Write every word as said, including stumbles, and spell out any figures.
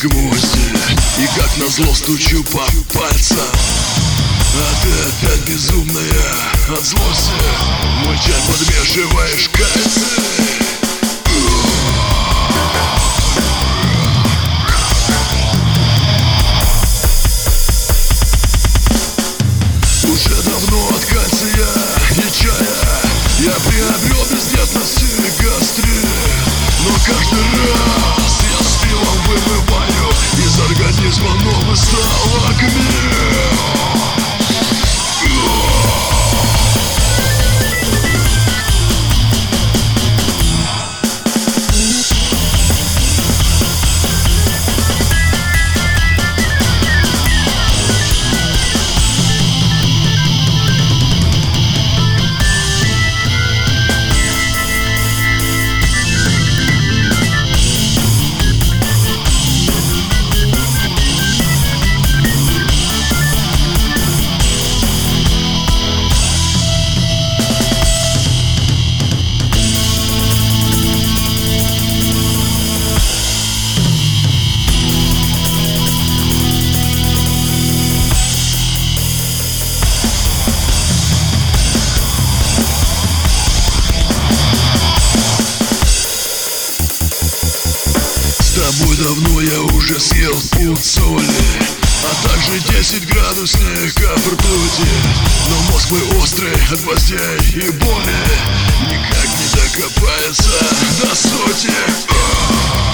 гвозди, и как назло стучу по пальцам. А ты опять безумная от злости, мой чай подмешиваешь кальций. Уже давно от кальция и чая я приобрел бездетность и гастрит, но каждый раз я с пивом вымываю из организма новый сталагмит. С тобой давно я уже съел пуд соли, а также десять градусника ртути. Но мозг мой острый от гвоздей и боли никак не докопается до сути.